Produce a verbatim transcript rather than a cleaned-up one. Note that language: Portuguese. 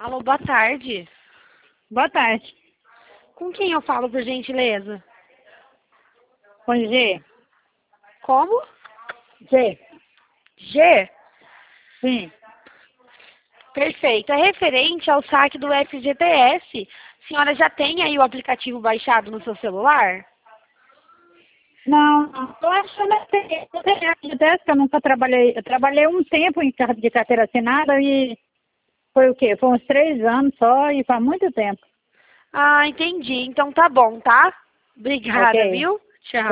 Alô, boa tarde. Boa tarde. Com quem eu falo, por gentileza? Com G? Como? G? G? Sim. Perfeito. É referente ao saque do F G T S. A senhora já tem aí o aplicativo baixado no seu celular? Não, não. Eu acho que eu não tenho eu tenho F G T S, que eu nunca trabalhei. Eu trabalhei um tempo em car- de carteira assinada e foi o quê? Foi uns três anos só e faz muito tempo. Ah, entendi. Então tá bom, tá? Obrigada, Ok. viu? Tchau.